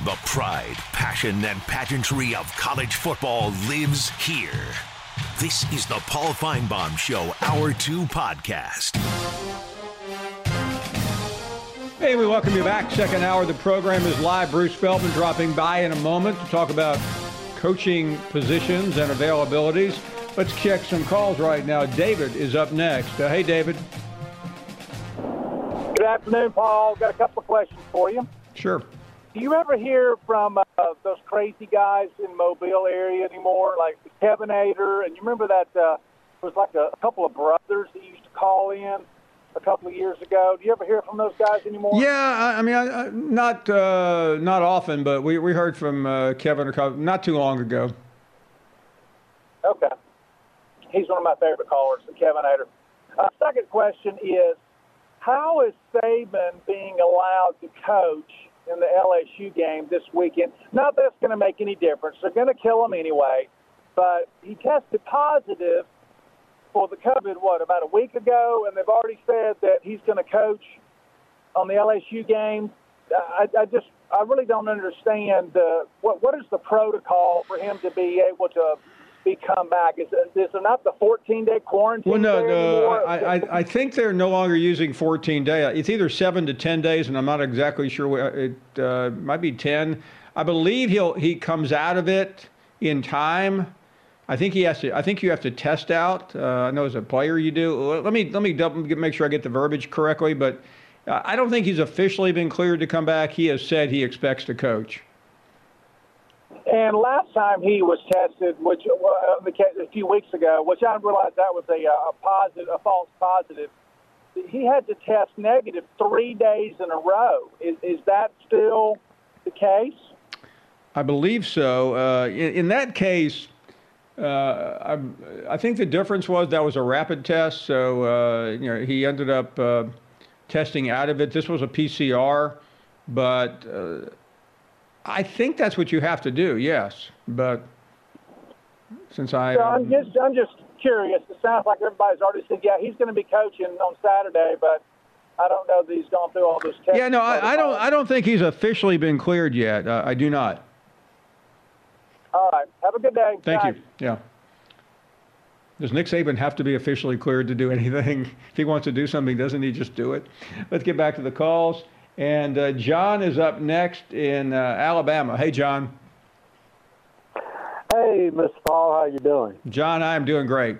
The pride, passion, and pageantry of college football lives here. This is the Paul Feinbaum Show Hour 2 podcast. Hey, we welcome you back. Second hour of the program is live. Bruce Feldman dropping by in a moment to talk about coaching positions and availabilities. Let's check some calls right now. David is up next. Hey, David. Good afternoon, Paul. Got a couple of questions for you. Sure. Do you ever hear from those crazy guys in Mobile area anymore, like Kevin Ader? And you remember that was like a couple of brothers that used to call in a couple of years ago. Do you ever hear from those guys anymore? Yeah, I mean, not often, but we heard from Kevin not too long ago. Okay. He's one of my favorite callers, Kevin Ader. Second question is, how is Saban being allowed to coach in the LSU game this weekend? Not that it's going to make any difference. They're going to kill him anyway. But he tested positive for the COVID, about a week ago, and they've already said that he's going to coach on the LSU game. I really don't understand what is the protocol for him to be able to come back. Is there not the 14-day quarantine? Well, no. I think they're no longer using 14-day. It's either 7 to 10 days, and I'm not exactly sure. It might be 10. I believe he comes out of it in time. I think you have to test out. I know as a player you do. Let me make sure I get the verbiage correctly, but I don't think he's officially been cleared to come back. He has said he expects to coach. And last time he was tested, which a few weeks ago, which I realized that was a false positive, he had to test negative 3 days in a row. Is that still the case? I believe so. In that case, I think the difference was that was a rapid test, so he ended up testing out of it. This was a PCR, but I think that's what you have to do. Yes, but since I'm just curious. It sounds like everybody's already said, yeah, he's going to be coaching on Saturday, but I don't know that he's gone through all this testing. Yeah, no, I don't think he's officially been cleared yet. I do not. All right. Have a good day. Thank you. Yeah. Does Nick Saban have to be officially cleared to do anything? If he wants to do something, doesn't he just do it? Let's get back to the calls. And John is up next in Alabama. Hey, John. Hey, Mr. Paul. How you doing? John, I am doing great.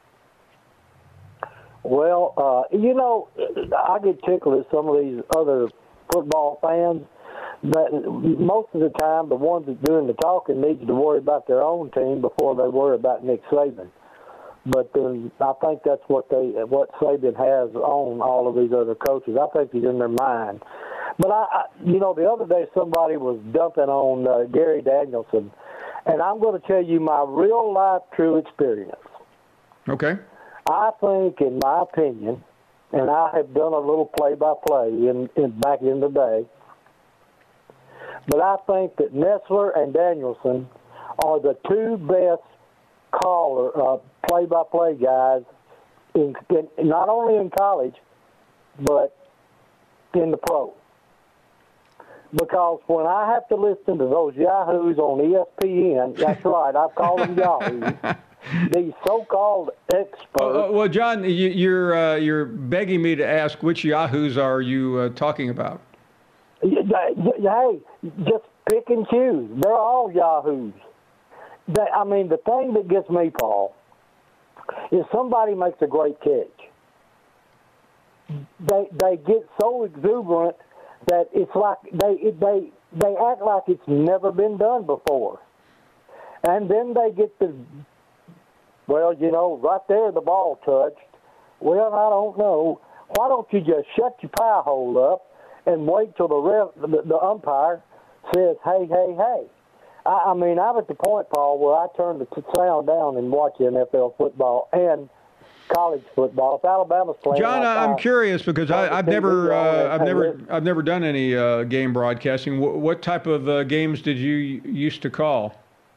Well, I get tickled at some of these other football fans. But most of the time, the ones that doing the talking need to worry about their own team before they worry about Nick Saban. But then I think that's what Saban has on all of these other coaches. I think he's in their mind. But the other day somebody was dumping on Gary Danielson, and I'm going to tell you my real life true experience. Okay. I think, in my opinion, and I have done a little play-by-play in back in the day. But I think that Nessler and Danielson are the two best play-by-play guys, in not only in college, but in the pro. Because when I have to listen to those yahoos on ESPN, that's right, I've called them yahoos, these so-called experts. Well, John, you're begging me to ask which yahoos are you talking about? Hey, just pick and choose. They're all yahoos. The thing that gets me, Paul, is somebody makes a great catch. They get so exuberant that it's like they act like it's never been done before. And then they get right there the ball touched. Well, I don't know. Why don't you just shut your pie hole up and wait till the umpire says, hey, hey, hey. I'm at the point, Paul, where I turn the sound down and watch NFL football and college football. If Alabama's playing, John, I'm curious because I've never done any game broadcasting. What type of games did you used to call?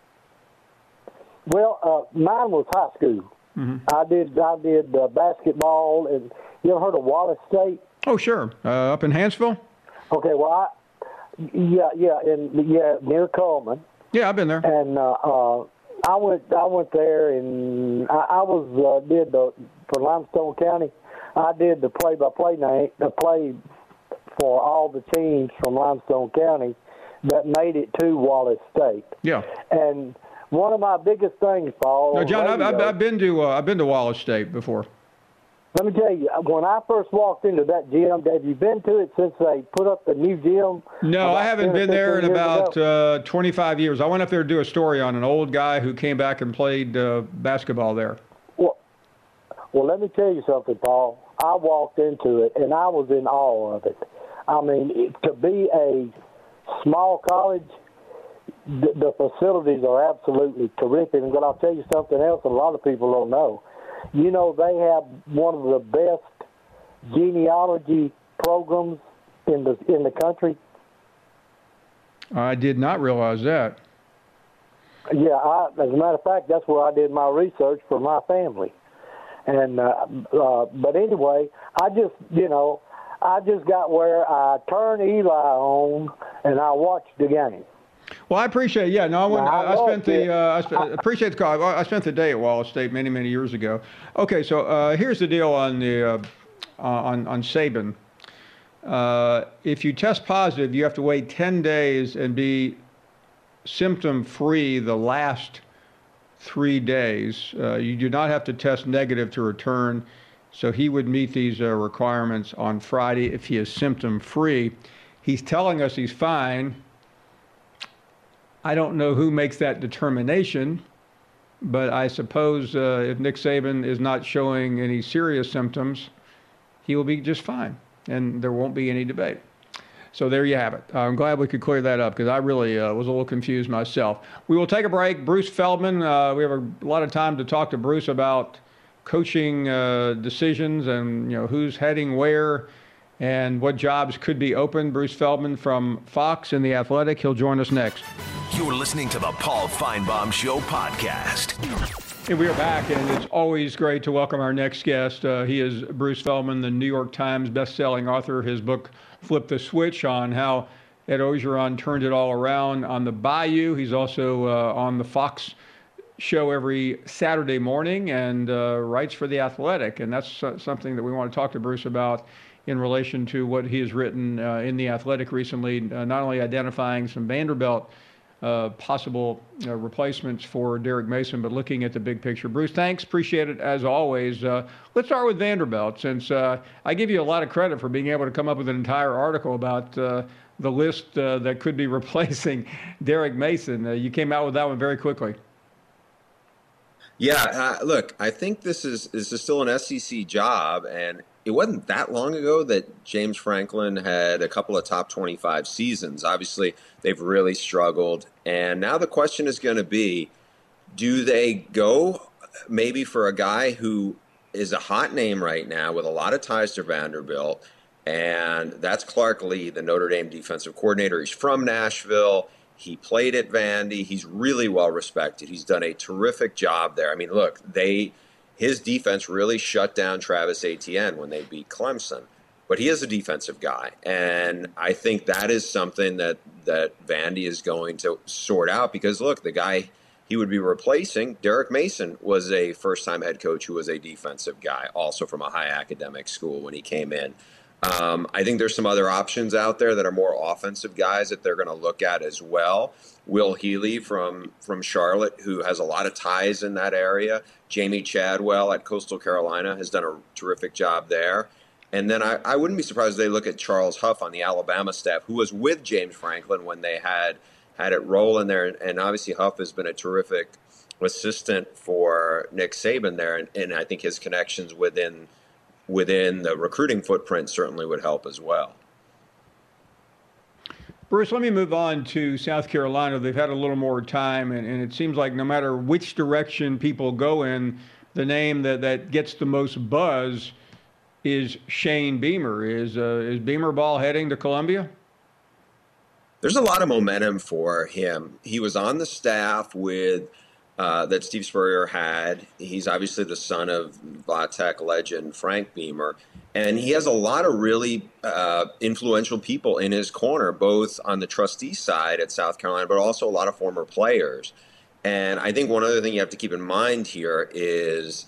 Well, mine was high school. Mm-hmm. I did basketball, and you ever heard of Wallace State? Oh, sure. Up in Hanceville? Okay, well, Yeah, near Coleman. Yeah, I've been there. And I went there, and I was for Limestone County. I did the play-by-play play for all the teams from Limestone County that made it to Wallace State. Yeah. And one of my biggest things, Paul. No, John, I've been to Wallace State before. Let me tell you, when I first walked into that gym, have you been to it since they put up the new gym? No, I haven't been there in about 25 years. I went up there to do a story on an old guy who came back and played basketball there. Well, let me tell you something, Paul. I walked into it, and I was in awe of it. I mean, to be a small college, the facilities are absolutely terrific. But I'll tell you something else a lot of people don't know. You know, they have one of the best genealogy programs in the country. I did not realize that. Yeah, as a matter of fact, that's where I did my research for my family. And but anyway, I just got where I turned Eli on and I watched the game. Well, I appreciate it. Yeah, no, I appreciate the call. I spent the day at Wallace State many, many years ago. Okay, so here's the deal on the on Saban. If you test positive, you have to wait 10 days and be symptom-free the last 3 days. You do not have to test negative to return. So he would meet these requirements on Friday if he is symptom-free. He's telling us he's fine. I don't know who makes that determination, but I suppose if Nick Saban is not showing any serious symptoms, he will be just fine, and there won't be any debate. So there you have it. I'm glad we could clear that up because I really was a little confused myself. We will take a break. Bruce Feldman, we have a lot of time to talk to Bruce about coaching decisions and who's heading where and what jobs could be open. Bruce Feldman from Fox and The Athletic. He'll join us next. You're listening to the Paul Feinbaum Show podcast. Hey, we are back, and it's always great to welcome our next guest. He is Bruce Feldman, the New York Times best-selling author. His book, Flip the Switch, on how Ed Ogeron turned it all around on the Bayou. He's also on the Fox show every Saturday morning and writes for The Athletic. And that's something that we want to talk to Bruce about in relation to what he has written in The Athletic recently, not only identifying some Vanderbilt possible replacements for Derek Mason, but looking at the big picture. Bruce, thanks. Appreciate it as always. Let's start with Vanderbilt, since I give you a lot of credit for being able to come up with an entire article about the list that could be replacing Derek Mason. You came out with that one very quickly. Yeah, look, I think this is still an SEC job, and it wasn't that long ago that James Franklin had a couple of top 25 seasons. Obviously, they've really struggled, and now the question is going to be, do they go maybe for a guy who is a hot name right now with a lot of ties to Vanderbilt, and that's Clark Lee, the Notre Dame defensive coordinator. He's from Nashville. He played at Vandy. He's really well respected. He's done a terrific job there. I mean, look, his defense really shut down Travis Etienne when they beat Clemson. But he is a defensive guy, and I think that is something that Vandy is going to sort out because, look, the guy he would be replacing, Derek Mason, was a first-time head coach who was a defensive guy, also from a high academic school when he came in. I think there's some other options out there that are more offensive guys that they're going to look at as well. Will Healy from Charlotte, who has a lot of ties in that area. Jamie Chadwell at Coastal Carolina has done a terrific job there. And then I wouldn't be surprised if they look at Charles Huff on the Alabama staff, who was with James Franklin when they had it rolling there. And obviously Huff has been a terrific assistant for Nick Saban there. And I think his connections within the recruiting footprint certainly would help as well. Bruce, let me move on to South Carolina. They've had a little more time, and it seems like no matter which direction people go in, the name that gets the most buzz is Shane Beamer. Is Beamer ball heading to Columbia? There's a lot of momentum for him. He was on the staff with that Steve Spurrier had. He's obviously the son of Vatech legend Frank Beamer, and he has a lot of really influential people in his corner, both on the trustee side at South Carolina, but also a lot of former players. And I think one other thing you have to keep in mind here is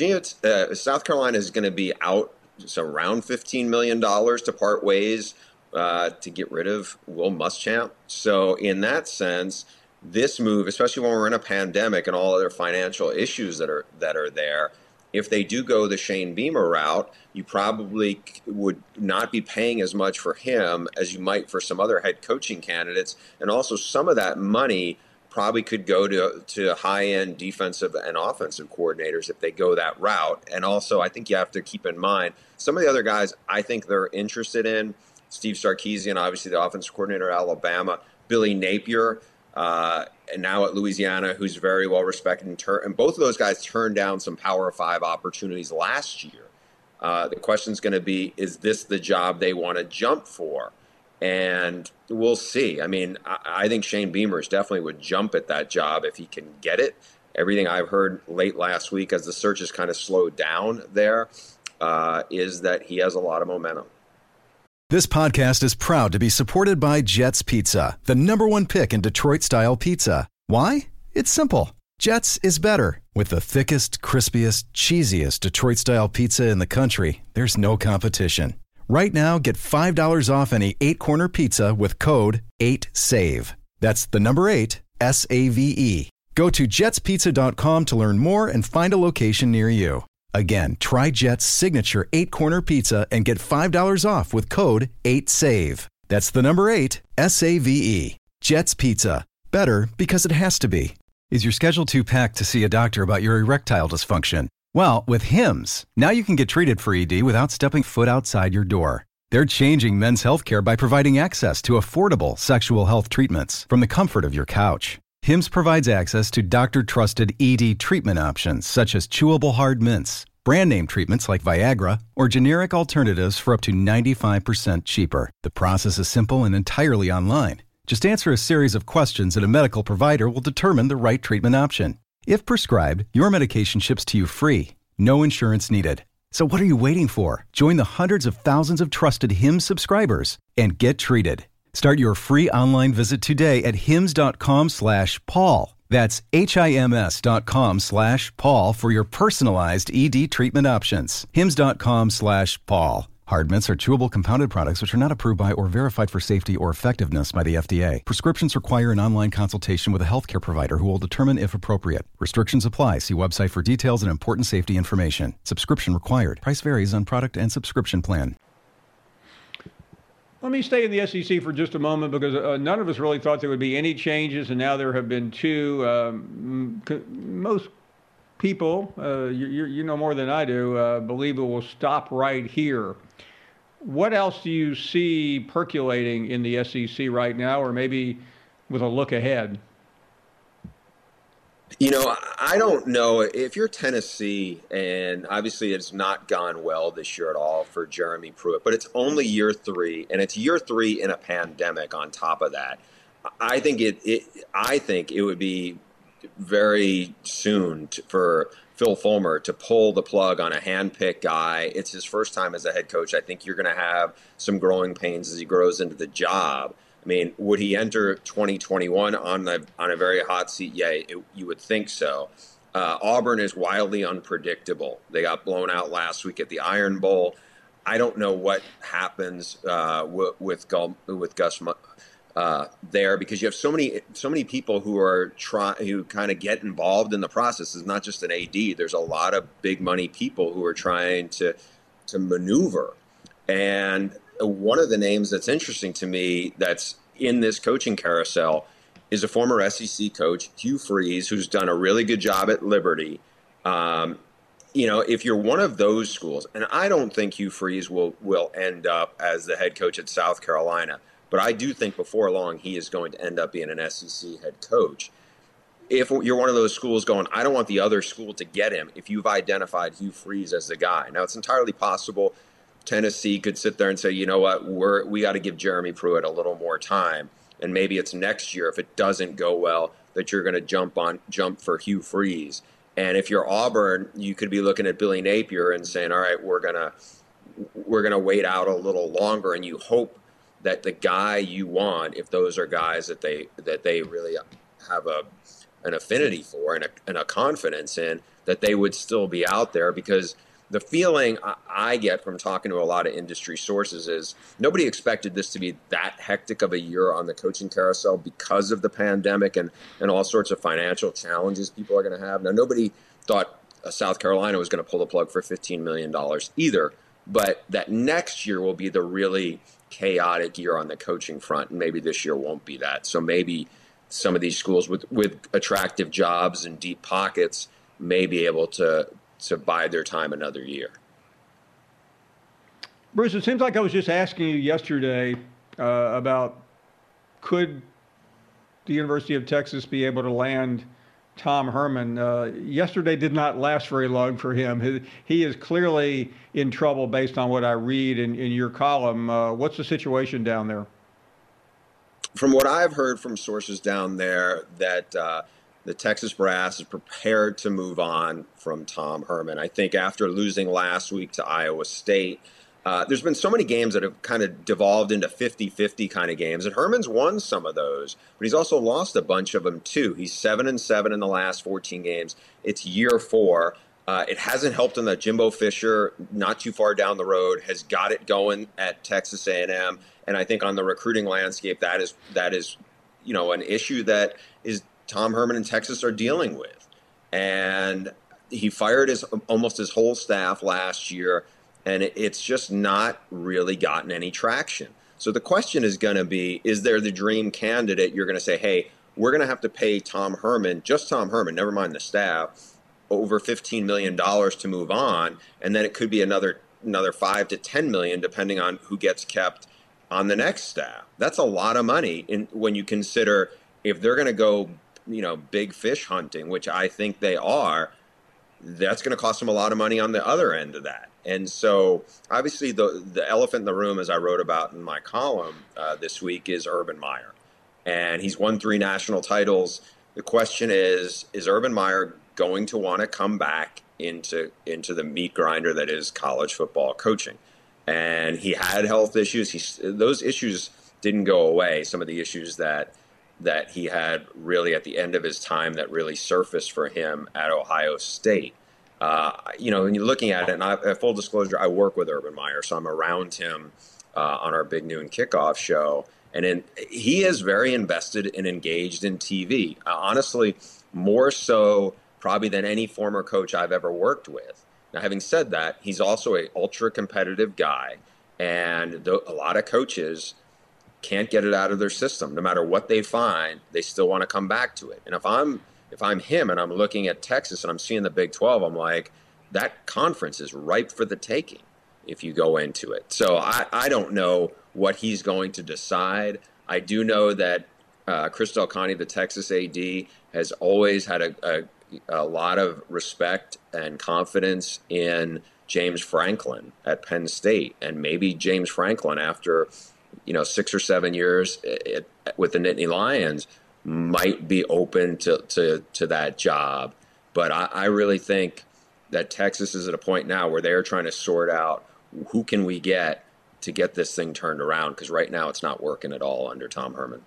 South Carolina is going to be out around $15 million to part ways to get rid of Will Muschamp. So in that sense, this move, especially when we're in a pandemic and all other financial issues that are there, if they do go the Shane Beamer route, you probably would not be paying as much for him as you might for some other head coaching candidates. And also some of that money probably could go to high-end defensive and offensive coordinators if they go that route. And also, I think you have to keep in mind some of the other guys I think they're interested in. Steve Sarkisian, obviously the offensive coordinator at Alabama. Billy Napier, and now at Louisiana, who's very well respected. And both of those guys turned down some Power 5 opportunities last year. The question's going to be, is this the job they want to jump for? And we'll see. I mean, I think Shane Beamer definitely would jump at that job if he can get it. Everything I've heard late last week as the search has kind of slowed down there is that he has a lot of momentum. This podcast is proud to be supported by Jets Pizza, the #1 pick in Detroit-style pizza. Why? It's simple. Jets is better. With the thickest, crispiest, cheesiest Detroit-style pizza in the country, there's no competition. Right now, get $5 off any 8-corner pizza with code 8SAVE. That's the number 8, SAVE. Go to jetspizza.com to learn more and find a location near you. Again, try Jet's signature 8-corner pizza and get $5 off with code 8SAVE. That's the number 8, SAVE. Jet's Pizza. Better because it has to be. Is your schedule too packed to see a doctor about your erectile dysfunction? Well, with Hims, now you can get treated for ED without stepping foot outside your door. They're changing men's healthcare by providing access to affordable sexual health treatments from the comfort of your couch. Hims provides access to doctor-trusted ED treatment options such as chewable hard mints, brand-name treatments like Viagra, or generic alternatives for up to 95% cheaper. The process is simple and entirely online. Just answer a series of questions and a medical provider will determine the right treatment option. If prescribed, your medication ships to you free. No insurance needed. So what are you waiting for? Join the hundreds of thousands of trusted Hims subscribers and get treated. Start your free online visit today at hims.com/Paul. That's HIMS.com/Paul for your personalized ED treatment options. hims.com/Paul. Hard mints are chewable compounded products which are not approved by or verified for safety or effectiveness by the FDA. Prescriptions require an online consultation with a healthcare provider who will determine if appropriate. Restrictions apply. See website for details and important safety information. Subscription required. Price varies on product and subscription plan. Let me stay in the SEC for just a moment because none of us really thought there would be any changes, and now there have been two. Most people, you know more than I do, believe it will stop right here. What else do you see percolating in the SEC right now, or maybe with a look ahead? You know, I don't know if you're Tennessee, and obviously it's not gone well this year at all for Jeremy Pruitt, but it's only year 3, and it's year 3 in a pandemic on top of that. I think it would be very soon for Phil Fulmer to pull the plug on a hand-picked guy. It's his first time as a head coach. I think you're going to have some growing pains as he grows into the job. I mean, would he enter 2021 on a very hot seat? Yeah, you would think so. Auburn is wildly unpredictable. They got blown out last week at the Iron Bowl. I don't know what happens with Gus there, because you have so many people who kind of get involved in the process. It's not just an AD. There's a lot of big money people who are trying to maneuver. And one of the names that's interesting to me that's in this coaching carousel is a former SEC coach, Hugh Freeze, who's done a really good job at Liberty. If you're one of those schools, and I don't think Hugh Freeze will end up as the head coach at South Carolina, but I do think before long he is going to end up being an SEC head coach. If you're one of those schools going, I don't want the other school to get him, if you've identified Hugh Freeze as the guy. Now, it's entirely possible Tennessee could sit there and say, you know what, we got to give Jeremy Pruitt a little more time. and maybe it's next year if it doesn't go well that you're going to jump for Hugh Freeze. And if you're Auburn, you could be looking at Billy Napier and saying, all right, we're gonna wait out a little longer, and you hope that the guy you want, if those are guys that they really have an affinity for and a confidence in, that they would still be out there. Because the feeling I get from talking to a lot of industry sources is nobody expected this to be that hectic of a year on the coaching carousel because of the pandemic and all sorts of financial challenges people are going to have. Now, nobody thought South Carolina was going to pull the plug for $15 million either, but that next year will be the really chaotic year on the coaching front, and maybe this year won't be that. So maybe some of these schools with attractive jobs and deep pockets may be able to bide their time another year. Bruce, it seems like I was just asking you yesterday about could the University of Texas be able to land Tom Herman. Yesterday did not last very long for him. He is clearly in trouble based on what I read in your column. What's the situation down there? From what I've heard from sources down there, that the Texas brass is prepared to move on from Tom Herman. I think after losing last week to Iowa State, there's been so many games that have kind of devolved into 50-50 kind of games, and Herman's won some of those, but he's also lost a bunch of them too. He's 7-7 in the last 14 games. It's year 4. It hasn't helped him that Jimbo Fisher, not too far down the road, has got it going at Texas A&M, and I think on the recruiting landscape, that is an issue that is Tom Herman and Texas are dealing with. And he fired almost his whole staff last year, and it's just not really gotten any traction. So the question is going to be, is there the dream candidate? You're going to say, hey, we're going to have to pay Tom Herman, just Tom Herman, never mind the staff, over $15 million to move on. And then it could be another $5 to $10 million, depending on who gets kept on the next staff. That's a lot of money when you consider if they're going to go, big fish hunting, which I think they are, that's going to cost them a lot of money on the other end of that. And so obviously the elephant in the room, as I wrote about in my column this week, is Urban Meyer. And he's won 3 national titles. The question is Urban Meyer going to want to come back into the meat grinder that is college football coaching? And he had health issues. Those issues didn't go away. Some of the issues that he had really at the end of his time that really surfaced for him at Ohio State. When you're looking at it, and full disclosure, I work with Urban Meyer, so I'm around him on our Big Noon Kickoff show. And he is very invested and engaged in TV. Honestly, more so probably than any former coach I've ever worked with. Now, having said that, he's also an ultra-competitive guy, and a lot of coaches can't get it out of their system. No matter what they find, they still want to come back to it. And if I'm him and I'm looking at Texas and I'm seeing the Big 12, I'm like, that conference is ripe for the taking if you go into it. So I don't know what he's going to decide. I do know that Chris Del Conte, the Texas AD, has always had a lot of respect and confidence in James Franklin at Penn State. And maybe James Franklin, after 6 or 7 years with the Nittany Lions, might be open to that job. But I really think that Texas is at a point now where they're trying to sort out who can we get to get this thing turned around, because right now it's not working at all under Tom Herman.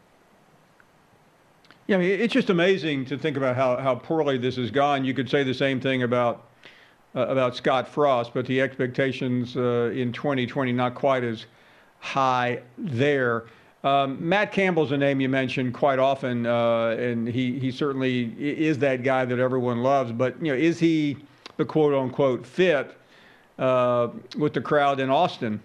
Yeah, it's just amazing to think about how poorly this has gone. You could say the same thing about Scott Frost, but the expectations in 2020 not quite as high there. Matt Campbell's a name you mention quite often, and he certainly is that guy that everyone loves. But is he the quote unquote fit with the crowd in Austin?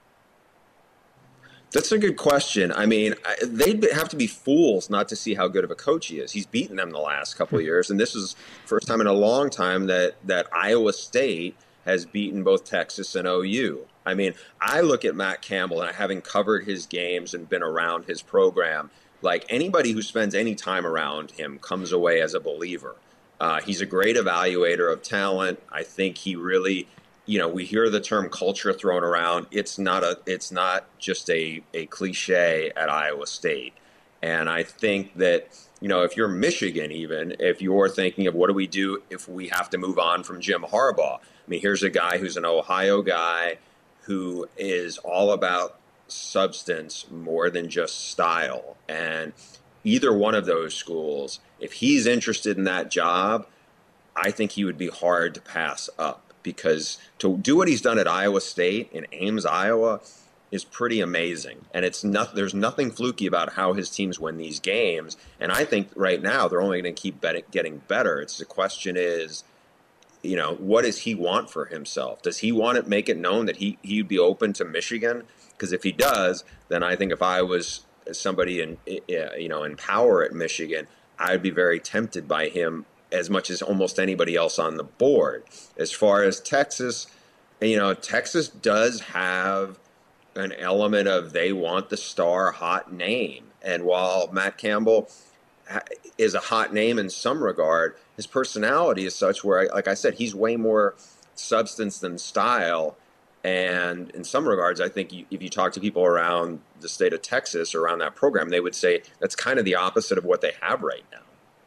That's a good question. I mean, they'd have to be fools not to see how good of a coach he is. He's beaten them the last couple of years, and this is the first time in a long time that Iowa State has beaten both Texas and OU. I mean, I look at Matt Campbell, and having covered his games and been around his program, like anybody who spends any time around him comes away as a believer. He's a great evaluator of talent. I think he really, we hear the term culture thrown around. It's not just a cliche at Iowa State. And I think that, if you're Michigan, even if you're thinking of what do we do if we have to move on from Jim Harbaugh? I mean, here's a guy who's an Ohio guy who is all about substance more than just style. And either one of those schools, if he's interested in that job, I think he would be hard to pass up, because to do what he's done at Iowa State in Ames, Iowa, is pretty amazing. And there's nothing fluky about how his teams win these games. And I think right now they're only going to keep getting better. The question is, what does he want for himself? Does he want to make it known that he'd be open to Michigan? Because if he does, then I think if I was somebody in power at Michigan, I'd be very tempted by him as much as almost anybody else on the board. As far as Texas, Texas does have an element of they want the star hot name. And while Matt Campbell is a hot name in some regard, his personality is such where, like I said, he's way more substance than style. And in some regards, I think if you talk to people around the state of Texas, around that program, they would say that's kind of the opposite of what they have right now.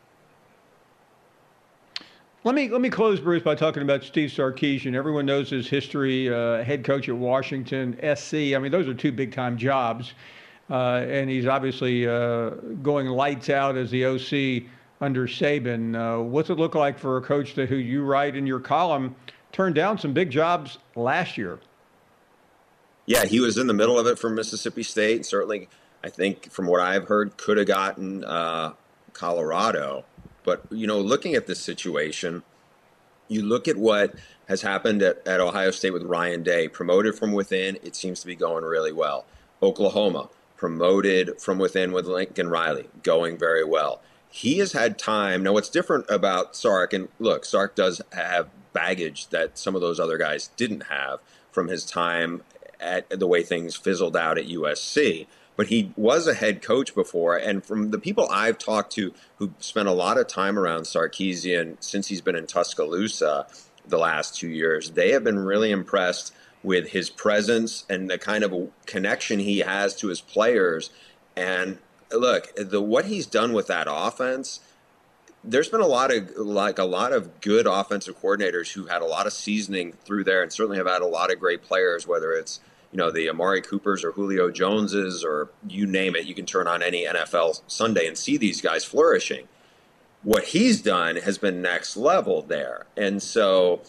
Let me close, Bruce, by talking about Steve Sarkisian. Everyone knows his history, head coach at Washington, SC. I mean, those are two big-time jobs. And he's obviously going lights out as the OC under Saban. What's it look like for a coach who you write in your column turned down some big jobs last year? Yeah, he was in the middle of it for Mississippi State. Certainly, I think from what I've heard, could have gotten Colorado. But, looking at this situation, you look at what has happened at Ohio State with Ryan Day, promoted from within. It seems to be going really well. Oklahoma, promoted from within with Lincoln Riley, going very well. He has had time. Now, what's different about Sark, and look, Sark does have baggage that some of those other guys didn't have from his time at the way things fizzled out at USC. But he was a head coach before, and from the people I've talked to who spent a lot of time around Sarkisian since he's been in Tuscaloosa the last 2 years, they have been really impressed with his presence and the kind of connection he has to his players. And look, what he's done with that offense, there's been a lot of good offensive coordinators who had a lot of seasoning through there, and certainly have had a lot of great players, whether it's the Amari Coopers or Julio Joneses or you name it. You can turn on any NFL Sunday and see these guys flourishing. What he's done has been next level there. And so,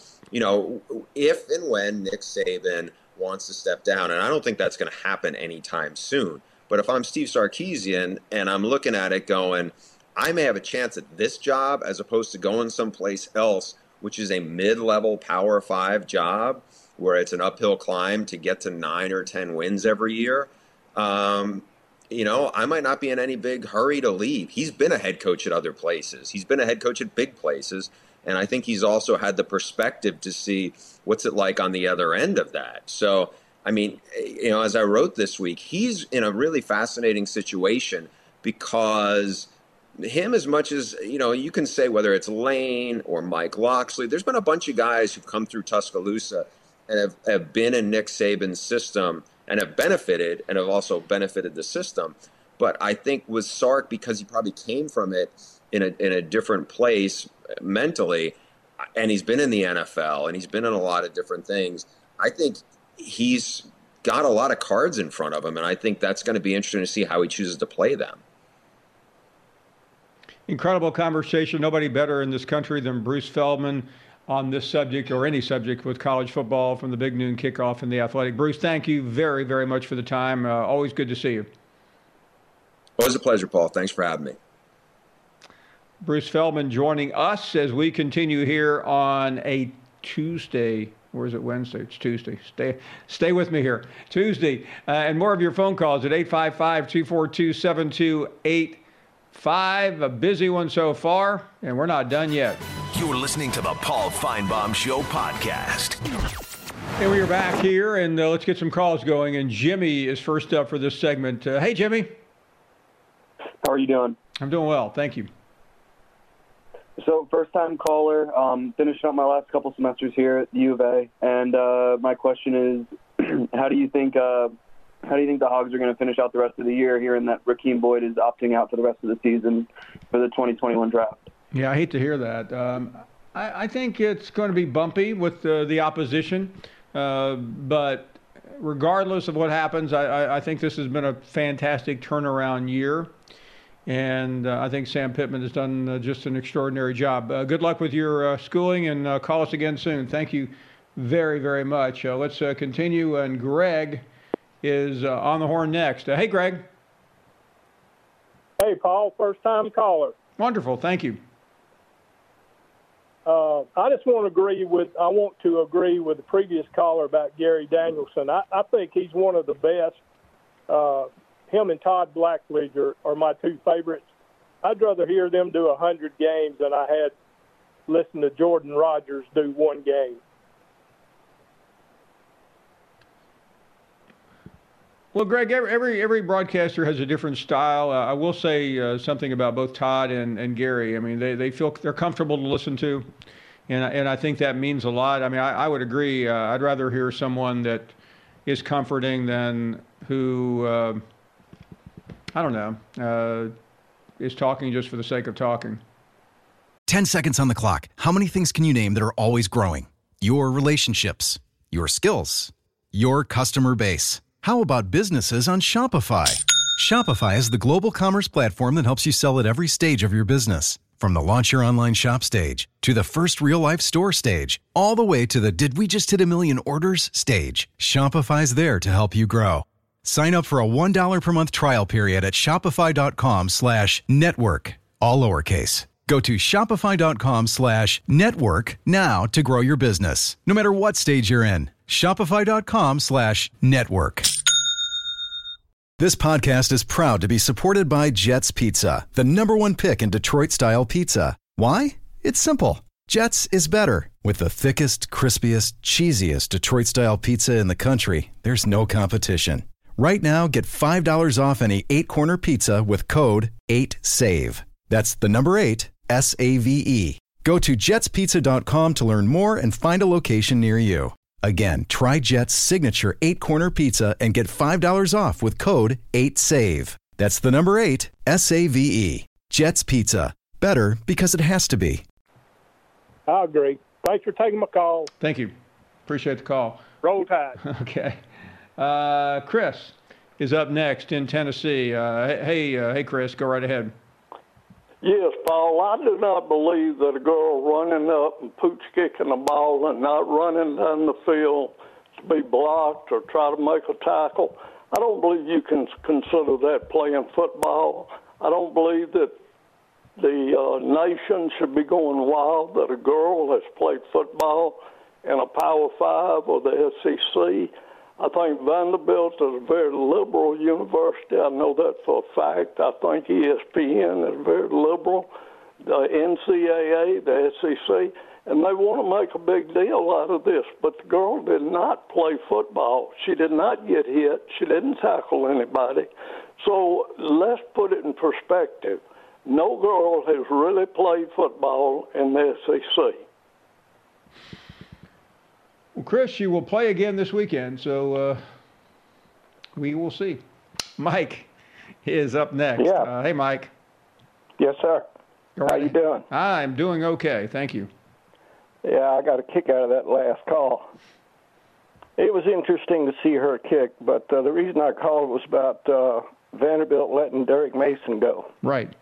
if and when Nick Saban wants to step down, and I don't think that's going to happen anytime soon, but if I'm Steve Sarkisian and I'm looking at it going, I may have a chance at this job as opposed to going someplace else, which is a mid-level Power 5 job, where it's an uphill climb to get to 9 or 10 wins every year, I might not be in any big hurry to leave. He's been a head coach at other places. He's been a head coach at big places. And I think he's also had the perspective to see what's it like on the other end of that. So, I mean, as I wrote this week, he's in a really fascinating situation because him, as much as, you can say whether it's Lane or Mike Locksley, there's been a bunch of guys who've come through Tuscaloosa and have been in Nick Saban's system and have benefited and have also benefited the system. But I think with Sark, because he probably came from it in a different place mentally, and he's been in the NFL and he's been in a lot of different things, I think he's got a lot of cards in front of him, and I think that's going to be interesting to see how he chooses to play them. Incredible conversation. Nobody better in this country than Bruce Feldman on this subject or any subject with college football from the Big Noon Kickoff and The Athletic. Bruce, thank you very, very much for the time. Always good to see you. Always a pleasure, Paul. Thanks for having me. Bruce Feldman joining us as we continue here on a Tuesday. Or is it Wednesday? It's Tuesday. Stay with me here. Tuesday. And more of your phone calls at 855-242-7285. A busy one so far, and we're not done yet. You're listening to the Paul Feinbaum Show podcast. And we are back here, and let's get some calls going. And Jimmy is first up for this segment. Hey, Jimmy. How are you doing? I'm doing well. Thank you. So, first-time caller, finishing up my last couple semesters here at the U of A, and my question is, how do you think How do you think the Hogs are going to finish out the rest of the year, hearing that Rakeem Boyd is opting out for the rest of the season for the 2021 draft? Yeah, I hate to hear that. I think it's going to be bumpy with the opposition, but regardless of what happens, I think this has been a fantastic turnaround year, and I think Sam Pittman has done just an extraordinary job. Good luck with your schooling, and call us again soon. Thank you very, very much. Let's continue, and Greg is on the horn next. Hey, Greg. Hey, Paul, first-time caller. Wonderful, thank you. I just want to agree with the previous caller about Gary Danielson. I think he's one of the best. Him and Todd Blackledge are my two favorites. I'd rather hear them do 100 games than I had listened to Jordan Rodgers do one game. Well, Greg, every broadcaster has a different style. I will say something about both Todd and Gary. I mean, they feel they're comfortable to listen to, and I think that means a lot. I mean, I would agree. I'd rather hear someone that is comforting than who, I don't know, is talking just for the sake of talking. 10 seconds on the clock. How many things can you name that are always growing? Your relationships, your skills, your customer base. How about businesses on Shopify? Shopify is the global commerce platform that helps you sell at every stage of your business. From the launch your online shop stage, to the first real-life store stage, all the way to the did we just hit a million orders stage. Shopify's there to help you grow. Sign up for a $1 per month trial period at shopify.com/network, all lowercase. Go to shopify.com/network now to grow your business, no matter what stage you're in. Shopify.com/network. This podcast is proud to be supported by Jets Pizza, the #1 pick in Detroit-style pizza. Why? It's simple. Jets is better. With the thickest, crispiest, cheesiest Detroit-style pizza in the country, there's no competition. Right now, get $5 off any 8-corner pizza with code 8SAVE. That's the number 8, SAVE. Go to jetspizza.com to learn more and find a location near you. Again, try Jet's signature 8-corner pizza and get $5 off with code 8SAVE. That's the number 8, SAVE. Jet's Pizza. Better because it has to be. I agree. Thanks for taking my call. Thank you. Appreciate the call. Roll Tide. Okay. Chris is up next in Tennessee. Hey, Chris, go right ahead. Yes, Paul, I do not believe that a girl running up and pooch kicking the ball and not running down the field to be blocked or try to make a tackle, I don't believe you can consider that playing football. I don't believe that the nation should be going wild that a girl has played football in a Power 5 or the SEC. I think Vanderbilt is a very liberal university. I know that for a fact. I think ESPN is very liberal. The NCAA, the SEC, and they want to make a big deal out of this. But the girl did not play football. She did not get hit. She didn't tackle anybody. So let's put it in perspective. No girl has really played football in the SEC. Well, Chris, you will play again this weekend, so we will see. Mike is up next. Yeah. Hey, Mike. Yes, sir. How you doing? I'm doing okay. Thank you. Yeah, I got a kick out of that last call. It was interesting to see her kick, but the reason I called was about Vanderbilt letting Derek Mason go. Right.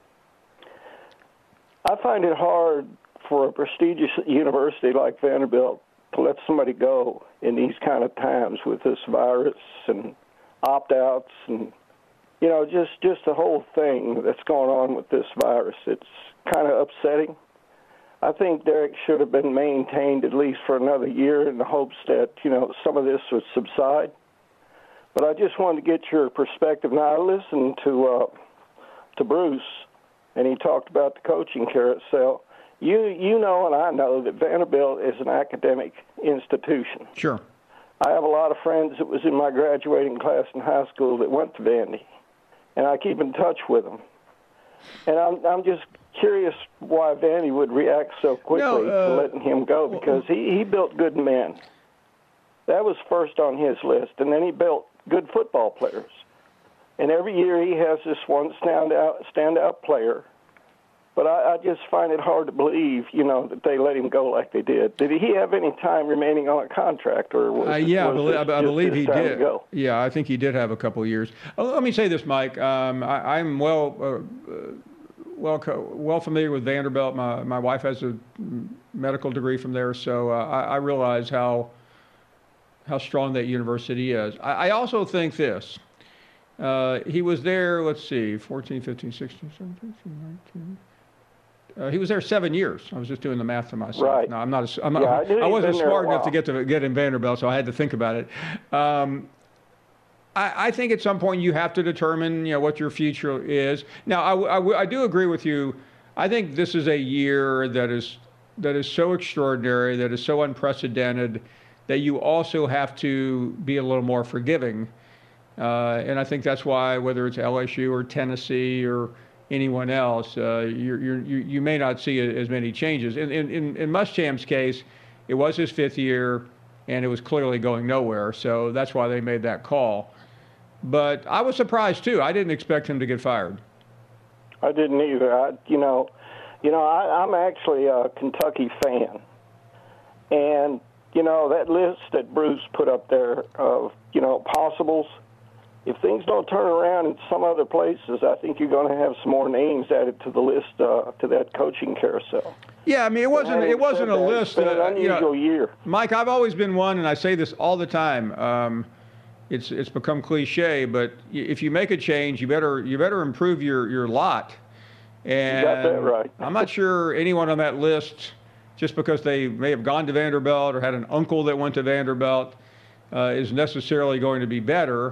I find it hard for a prestigious university like Vanderbilt to let somebody go in these kind of times with this virus and opt-outs and, you know, just the whole thing that's going on with this virus. It's kind of upsetting. I think Derek should have been maintained at least for another year in the hopes that, you know, some of this would subside. But I just wanted to get your perspective. Now, I listened to Bruce, and he talked about the coaching carousel. You know and I know that Vanderbilt is an academic institution. Sure. I have a lot of friends that was in my graduating class in high school that went to Vandy, and I keep in touch with them. And I'm just curious why Vandy would react so quickly to letting him go, because he built good men. That was first on his list, and then he built good football players. And every year he has this one standout player. But I just find it hard to believe, that they let him go like they did. Did he have any time remaining on a contract, or was I believe he did. Yeah, I think he did have a couple of years. Let me say this, Mike. I'm well familiar with Vanderbilt. My wife has a medical degree from there, so I realize how strong that university is. I also think this. He was there, 14, 15, 16, 17, 19. He was there 7 years. I was just doing the math to myself. Right. No, I wasn't smart enough to get in Vanderbilt, so I had to think about it. I think at some point you have to determine, what your future is. Now, I do agree with you. I think this is a year that is so extraordinary, that is so unprecedented, that you also have to be a little more forgiving. And I think that's why, whether it's LSU or Tennessee or anyone else, you may not see as many changes. In Muschamp's case, it was his 5th year, and it was clearly going nowhere. So that's why they made that call. But I was surprised too. I didn't expect him to get fired. I didn't either. I'm actually a Kentucky fan, and that list that Bruce put up there of possibles. If things don't turn around in some other places, I think you're going to have some more names added to the list, to that coaching carousel. Yeah, I mean, it wasn't a list. It's been an unusual year. Mike, I've always been one, and I say this all the time. It's become cliche, but if you make a change, you better improve your lot. And you got that right. I'm not sure anyone on that list, just because they may have gone to Vanderbilt or had an uncle that went to Vanderbilt, is necessarily going to be better.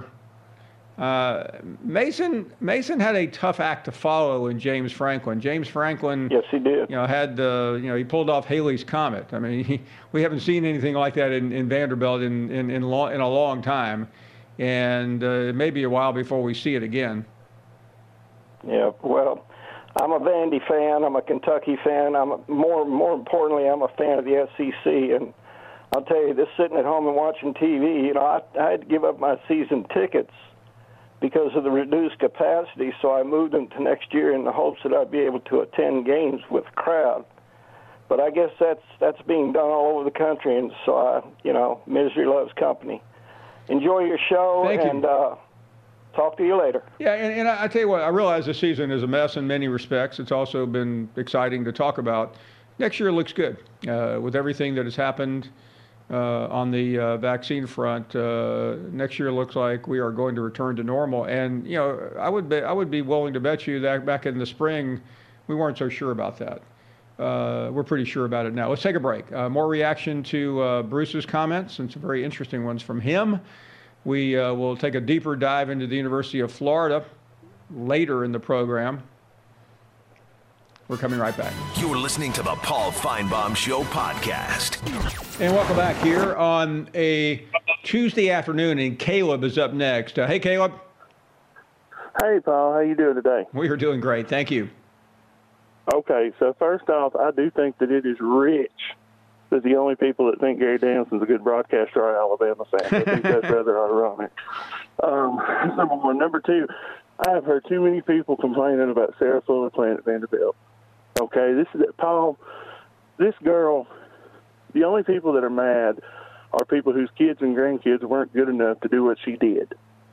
Mason had a tough act to follow in James Franklin. James Franklin, yes, he did. He pulled off Haley's Comet. I mean, we haven't seen anything like that in Vanderbilt in a long time, and it may be a while before we see it again. Yeah, well, I'm a Vandy fan. I'm a Kentucky fan. I'm more importantly, I'm a fan of the SEC. And I'll tell you, this sitting at home and watching TV, I had to give up my season tickets because of the reduced capacity, so I moved them to next year in the hopes that I'd be able to attend games with a crowd. But I guess that's being done all over the country, and so misery loves company. Enjoy your show. Thank and you. Talk to you later. Yeah, and I tell you what, I realize this season is a mess in many respects. It's also been exciting to talk about. Next year looks good with everything that has happened. On the vaccine front, next year looks like we are going to return to normal. And I would be willing to bet you that back in the spring, we weren't so sure about that. We're pretty sure about it now. Let's take a break. More reaction to Bruce's comments and some very interesting ones from him. We will take a deeper dive into the University of Florida later in the program. We're coming right back. You're listening to the Paul Feinbaum Show podcast. And welcome back here on a Tuesday afternoon, and Caleb is up next. Hey, Caleb. Hey, Paul. How you doing today? We are doing great. Thank you. Okay, so first off, I do think that it is rich that the only people that think Gary Danielson's a good broadcaster are Alabama fans. I think that's rather ironic. Number one. Number two, I have heard too many people complaining about Sarah Fuller playing at Vanderbilt. Okay, this girl, the only people that are mad are people whose kids and grandkids weren't good enough to do what she did.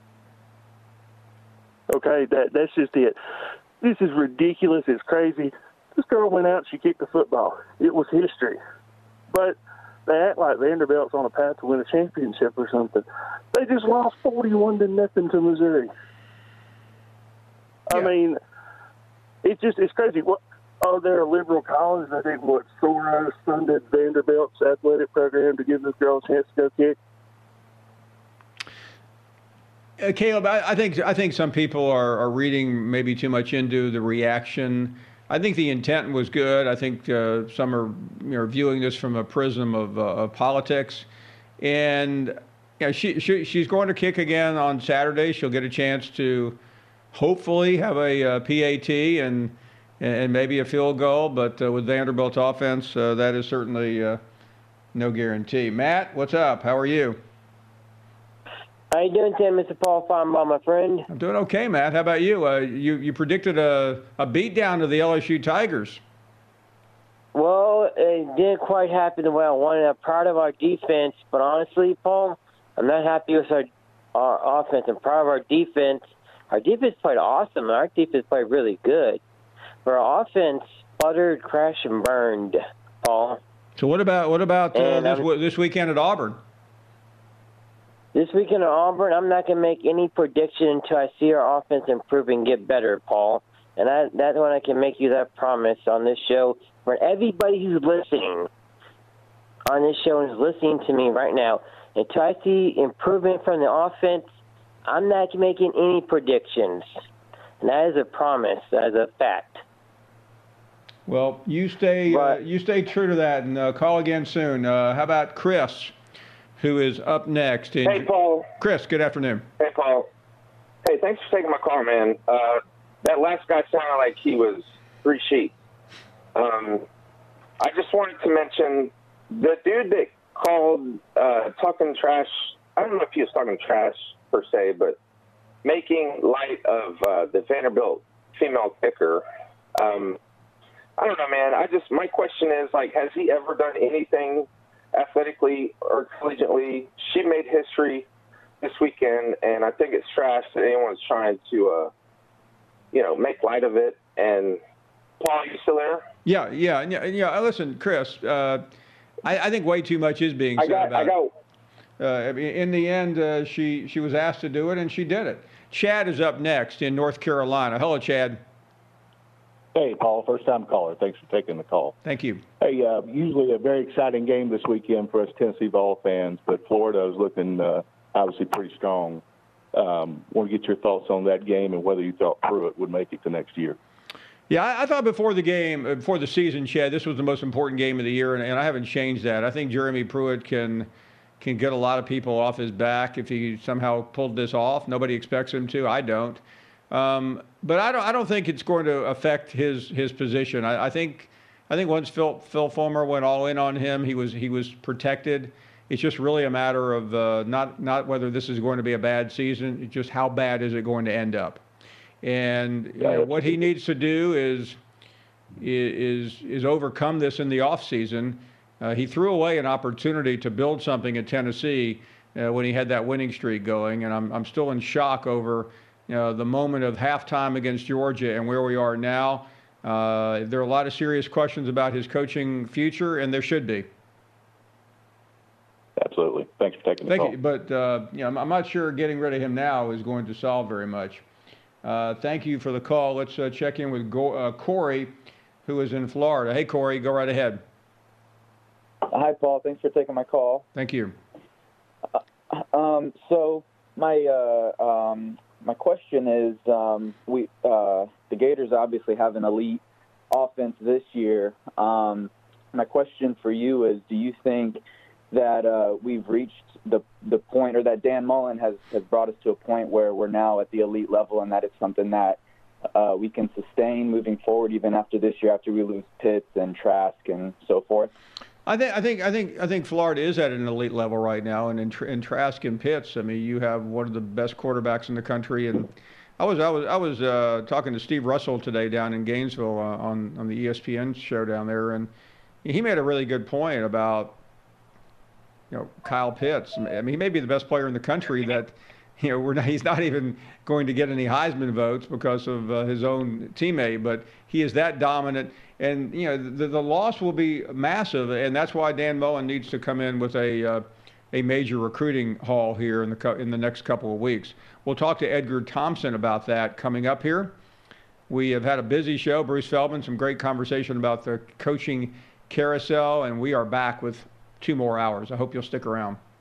Okay, that's just it. This is ridiculous. It's crazy. This girl went out and she kicked the football. It was history. But they act like Vanderbilt's on a path to win a championship or something. They just lost 41-0 to Missouri. Yeah. I mean, it's crazy. What? Oh, they're a liberal college. I think Soros funded Vanderbilt's athletic program to give this girl a chance to go kick. Caleb, I think some people are reading maybe too much into the reaction. I think the intent was good. I think some are viewing this from a prism of politics, and she's going to kick again on Saturday. She'll get a chance to hopefully have a PAT and maybe a field goal, but with Vanderbilt's offense, that is certainly no guarantee. Matt, what's up? How are you? How you doing today, Mr. Paul Feinbaum, my friend? I'm doing okay, Matt. How about you? You predicted a beatdown to the LSU Tigers. Well, it didn't quite happen the way I wanted. I'm proud of our defense, but honestly, Paul, I'm not happy with our offense. I'm proud of our defense. Our defense played awesome, and our defense played really good. But our offense sputtered, crashed, and burned, Paul. So what about this weekend at Auburn? This weekend at Auburn, I'm not going to make any prediction until I see our offense improve and get better, Paul. And that's when I can make you that promise on this show. For everybody who's listening on this show and is listening to me right now, until I see improvement from the offense, I'm not making any predictions. And that is a promise. That is a fact. Well, you stay true to that, and call again soon. How about Chris, who is up next? Hey, Paul. Chris, good afternoon. Hey, Paul. Hey, thanks for taking my call, man. That last guy sounded like he was 3 sheep. I just wanted to mention the dude that called talking trash. I don't know if he was talking trash per se, but making light of the Vanderbilt female kicker. I don't know, man. My question is, like, has he ever done anything athletically or collegiately? She made history this weekend, and I think it's trash that anyone's trying to, make light of it. And Paul, are you still there? Yeah. Listen, Chris, I think way too much is being said about it. In the end, she was asked to do it, and she did it. Chad is up next in North Carolina. Hello, Chad. Hey, Paul, first-time caller. Thanks for taking the call. Thank you. Hey, usually a very exciting game this weekend for us Tennessee Vol fans, but Florida is looking obviously pretty strong. Want to get your thoughts on that game and whether you thought Pruitt would make it to next year. Yeah, I thought before the season, Chad, this was the most important game of the year, and I haven't changed that. I think Jeremy Pruitt can get a lot of people off his back if he somehow pulled this off. Nobody expects him to. I don't. But I don't think it's going to affect his position. I think once Phil Fulmer went all in on him, he was protected. It's just really a matter of not whether this is going to be a bad season. It's just how bad is it going to end up. And what he needs to do is overcome this in the offseason. He threw away an opportunity to build something at Tennessee when he had that winning streak going, and I'm still in shock over the moment of halftime against Georgia and where we are now. There are a lot of serious questions about his coaching future, and there should be. Absolutely. Thanks for taking the call. Thank you. But I'm not sure getting rid of him now is going to solve very much. Thank you for the call. Let's check in with Corey, who is in Florida. Hey, Corey, go right ahead. Hi, Paul. Thanks for taking my call. Thank you. So my question is, the Gators obviously have an elite offense this year. My question for you is, do you think that we've reached the point, or that Dan Mullen has brought us to a point where we're now at the elite level, and that it's something that we can sustain moving forward even after this year, after we lose Pitts and Trask and so forth? I think Florida is at an elite level right now, and in Trask and Pitts, I mean, you have one of the best quarterbacks in the country. And I was talking to Steve Russell today down in Gainesville on the ESPN show down there, and he made a really good point about Kyle Pitts. I mean, he may be the best player in the country that he's not even going to get any Heisman votes because of his own teammate, but he is that dominant. And the loss will be massive, and that's why Dan Mullen needs to come in with a major recruiting haul here in the next couple of weeks. We'll talk to Edgar Thompson about that coming up here. We have had a busy show. Bruce Feldman, some great conversation about the coaching carousel, and we are back with 2 more hours. I hope you'll stick around.